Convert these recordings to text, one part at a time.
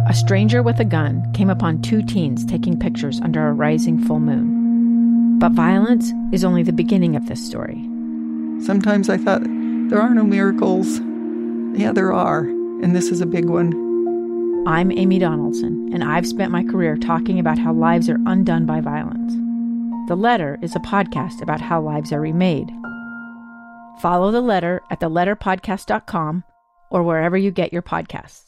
a stranger with a gun came upon two teens taking pictures under a rising full moon. But violence is only the beginning of this story. Sometimes I thought, there are no miracles. Yeah, there are, and this is a big one. I'm Amy Donaldson, and I've spent my career talking about how lives are undone by violence. The Letter is a podcast about how lives are remade. Follow The Letter at theletterpodcast.com or wherever you get your podcasts.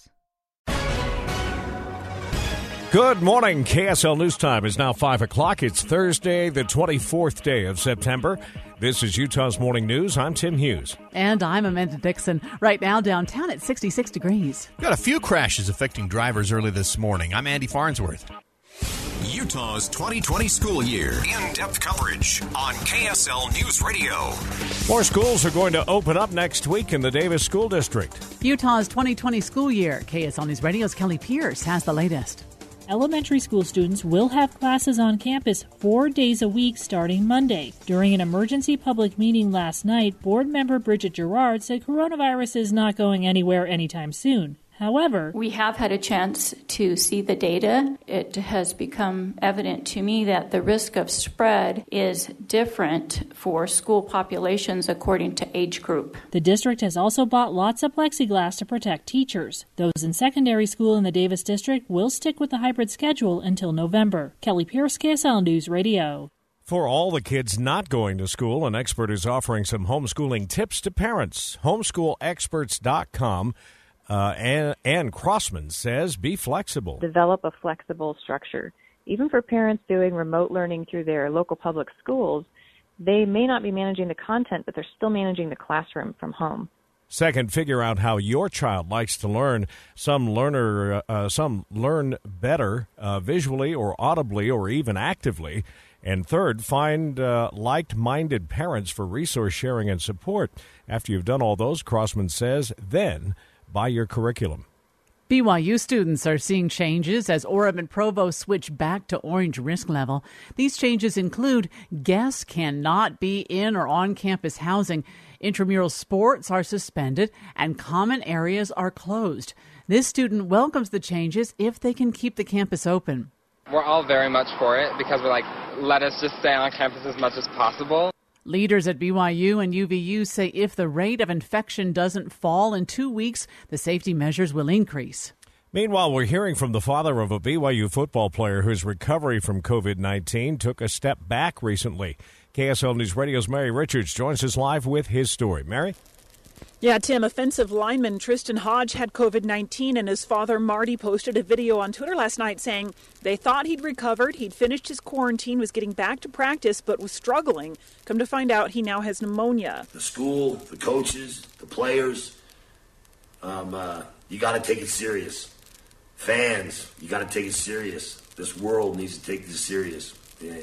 Good morning. KSL News Time is now 5 o'clock. It's Thursday, the 24th day of September. This is Utah's Morning News. I'm Tim Hughes. And I'm Amanda Dixon. Right now, downtown at 66 degrees. Got a few crashes affecting drivers early this morning. I'm Andy Farnsworth. Utah's 2020 school year. In-depth coverage on KSL News Radio. More schools are going to open up next week in the Davis School District. Utah's 2020 school year. KSL News Radio's Kelly Pierce has the latest. Elementary school students will have classes on campus 4 days a week starting Monday. During an emergency public meeting last night, board member Bridget Gerard said coronavirus is not going anywhere anytime soon. However, we have had a chance to see the data. It has become evident to me that the risk of spread is different for school populations according to age group. The district has also bought lots of plexiglass to protect teachers. Those in secondary school in the Davis district will stick with the hybrid schedule until November. Kelly Pierce, KSL News Radio. For all the kids not going to school, an expert is offering some homeschooling tips to parents. Homeschoolexperts.com. Ann Crossman says be flexible. Develop a flexible structure. Even for parents doing remote learning through their local public schools, they may not be managing the content, but they're still managing the classroom from home. Second, figure out how your child likes to learn. Some learn better visually or audibly or even actively. And third, find like-minded parents for resource sharing and support. After you've done all those, Crossman says, then buy your curriculum. BYU students are seeing changes as Orem and Provo switch back to orange risk level. These changes include guests cannot be in or on campus housing, intramural sports are suspended, and common areas are closed. This student welcomes the changes if they can keep the campus open. We're all very much for it because we're like, let us just stay on campus as much as possible. Leaders at BYU and UVU say if the rate of infection doesn't fall in 2 weeks, the safety measures will increase. Meanwhile, we're hearing from the father of a BYU football player whose recovery from COVID-19 took a step back recently. KSL News Radio's Mary Richards joins us live with his story. Mary? Yeah, Tim, offensive lineman Tristan Hodge had COVID-19, and his father, Marty, posted a video on Twitter last night saying they thought he'd recovered, he'd finished his quarantine, was getting back to practice, but was struggling. Come to find out, he now has pneumonia. The school, the coaches, the players, you got to take it serious. Fans, you got to take it serious. This world needs to take this serious.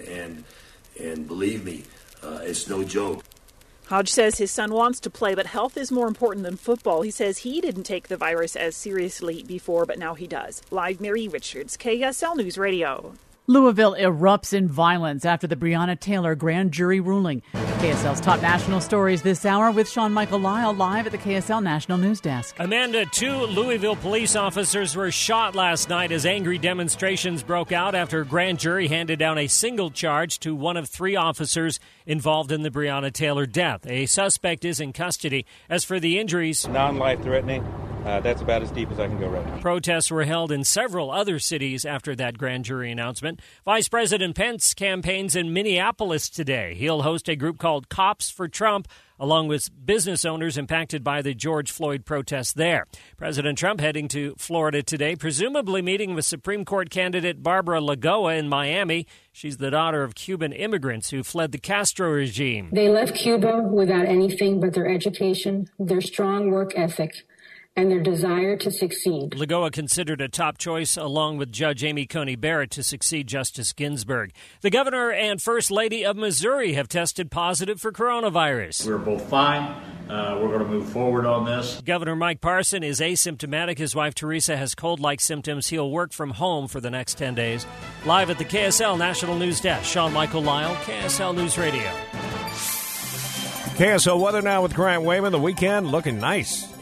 And believe me, it's no joke. Hodge says his son wants to play, but health is more important than football. He says he didn't take the virus as seriously before, but now he does. Live, Mary Richards, KSL News Radio. Louisville erupts in violence after the Breonna Taylor grand jury ruling. KSL's top national stories this hour with Sean Michael Lyle live at the KSL National News Desk. Amanda, 2 Louisville police officers were shot last night as angry demonstrations broke out after a grand jury handed down a single charge to one of 3 officers involved in the Breonna Taylor death. A suspect is in custody. As for the injuries, non-life-threatening. That's about as deep as I can go right now. Protests were held in several other cities after that grand jury announcement. Vice President Pence campaigns in Minneapolis today. He'll host a group called Cops for Trump, along with business owners impacted by the George Floyd protests there. President Trump heading to Florida today, presumably meeting with Supreme Court candidate Barbara Lagoa in Miami. She's the daughter of Cuban immigrants who fled the Castro regime. They left Cuba without anything but their education, their strong work ethic, and their desire to succeed. Lagoa considered a top choice along with Judge Amy Coney Barrett to succeed Justice Ginsburg. The governor and first lady of Missouri have tested positive for coronavirus. We're both fine. We're going to move forward on this. Governor Mike Parson is asymptomatic. His wife Teresa has cold-like symptoms. He'll work from home for the next 10 days. Live at the KSL National News Desk, Sean Michael Lyle, KSL News Radio. KSL weather now with Grant Wayman. The weekend looking nice.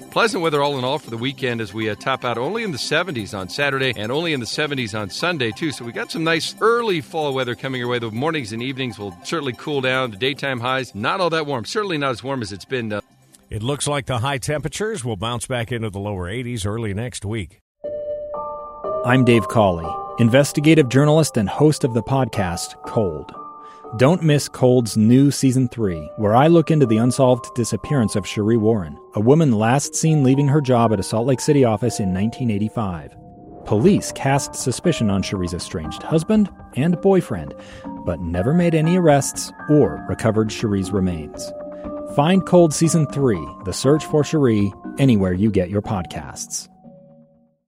Pleasant weather all in all for the weekend as we top out only in the 70s on Saturday and only in the 70s on Sunday, too. So we got some nice early fall weather coming your way. The mornings and evenings will certainly cool down. The daytime highs, not all that warm. Certainly not as warm as it's been. It looks like the high temperatures will bounce back into the lower 80s early next week. I'm Dave Cawley, investigative journalist and host of the podcast Cold. Don't miss Cold's new Season 3, where I look into the unsolved disappearance of Cherie Warren, a woman last seen leaving her job at a Salt Lake City office in 1985. Police cast suspicion on Cherie's estranged husband and boyfriend, but never made any arrests or recovered Cherie's remains. Find Cold Season 3, The Search for Cherie, anywhere you get your podcasts.